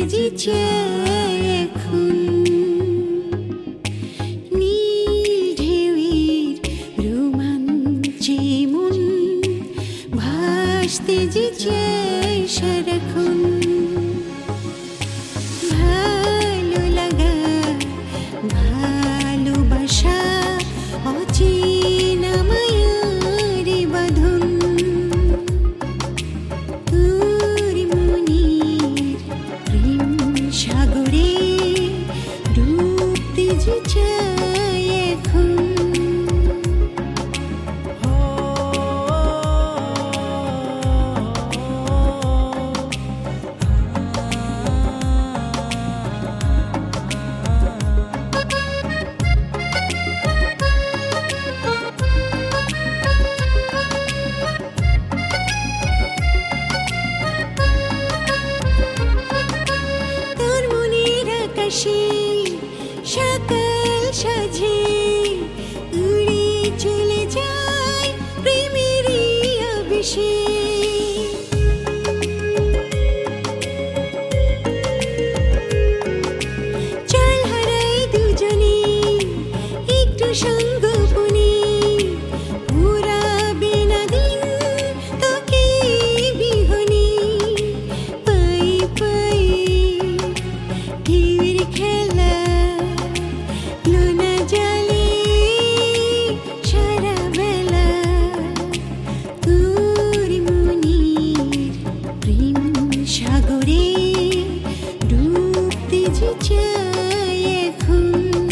যে চায় এখন নীল ঢেউয়ের রোমাঞ্চে মন ভাসতে যে চায় সারাক্ষণ ভালো লাগা ভালোবাসা অচেনা মায়ার বাঁধন তোর মনের প্রেম সাগরে ডুবতে যে চায় এখন সকাল সাজে উড়ে চলে যায় প্রেমেরই আবেশে চল হারাই দুজনে একটু সঙ্গোপনে ঘুরাবে না দিন তোকে বিহনে পায়ে পায়ে ঢেউয়ের খেলা লোনা জলে সারা বেলা তোর মনের প্রেম সাগরে ডুবতে যে চায় এখন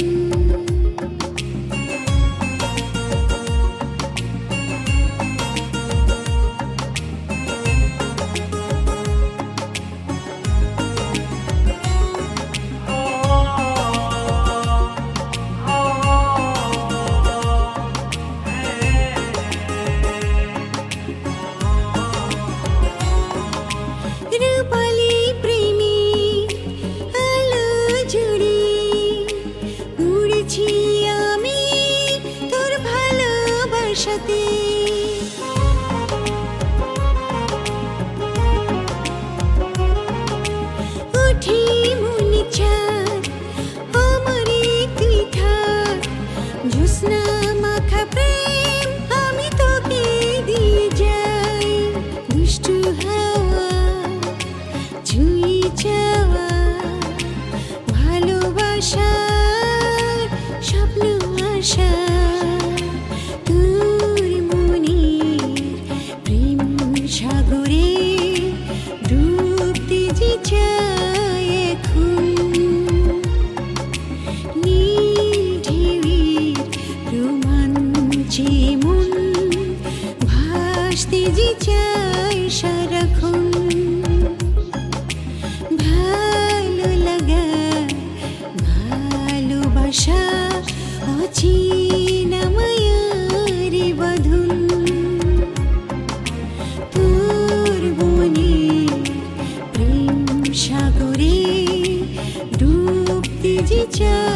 রূপালী প্রেমী আলো জুড়ে উড়েছি আমি তোর ভালোবাসাতে উঠি মনে চাঁদ আমারে তুই থাক জ্যোৎস্না মাখা প্রেম আমি তোকে দিয়ে যাই দুষ্টু হাওয়া ছুঁই চাওয়া ভালোবাসার স্বপ্ন আশা তোর মনের প্রেম সাগরে ডুবতে যে চায় এখন নীল ঢেউয়ের রোমাঞ্চে মন ভাসতে যে চায় সারাক্ষণ ভালো লাগা ভালোবাসা অচেনা মায়ার বাঁধন তোর মনের প্রেম সাগরে ডুবতে যে চায়